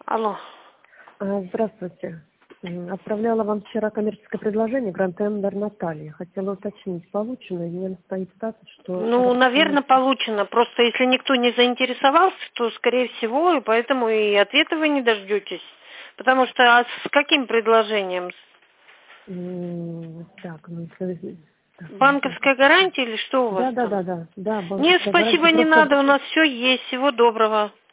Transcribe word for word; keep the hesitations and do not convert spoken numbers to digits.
Алло. А, Здравствуйте. М, Отправляла вам вчера коммерческое предложение Grand Tender Наталья. Хотела уточнить, получено, и мне стоит статус, что... Ну, наверное, получено. Просто если никто не заинтересовался, то, скорее всего, и поэтому и ответа вы не дождетесь. Потому что а с каким предложением? М, Так, ну... это- так, Банковская гарантия или что у вас Да, да, там? да, да, да, Нет, банковская гарантия. спасибо, не Просто надо, у нас все есть. Всего доброго.